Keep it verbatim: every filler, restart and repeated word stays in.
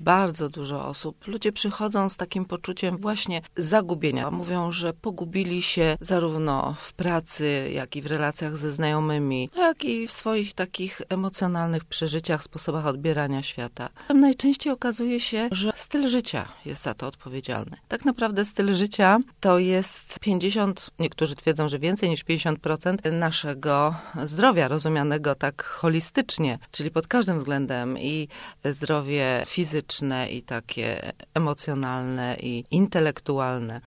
bardzo dużo osób. Ludzie przychodzą z takim poczuciem właśnie zagubienia. Mówią, że pogubili się zarówno w pracy, jak i w relacjach ze znajomymi, jak i w swoich takich emocjonalnych przeżyciach, sposobach odbierania świata. Najczęściej okazuje się, że styl życia jest za to odpowiedzialny. Tak naprawdę styl życia to jest pięćdziesiąt, niektórzy twierdzą, że więcej niż pięćdziesiąt procent naszego zdrowia, rozumianego tak holistycznie, czyli pod każdym względem i zdrowie fizyczne, i takie emocjonalne, i intelektualne.